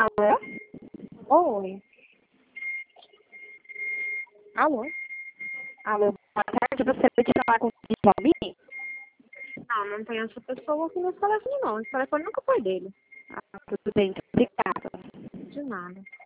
Alô? Oi. Alô? Alô, boa tarde. Você pode falar com o Xiaomi? Não tem essa pessoa aqui no telefone, não. Esse telefone nunca foi dele. Ah, tudo bem, então, obrigada. De nada.